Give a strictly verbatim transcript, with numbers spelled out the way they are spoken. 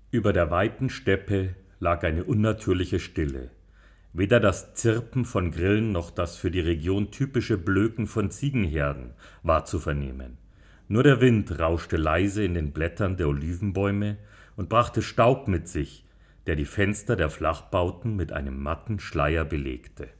Über der weiten Steppe lag eine unnatürliche Stille. Weder das Zirpen von Grillen noch das für die Region typische Blöken von Ziegenherden war zu vernehmen. Nur der Wind rauschte leise in den Blättern der Olivenbäume und brachte Staub mit sich, der die Fenster der Flachbauten mit einem matten Schleier belegte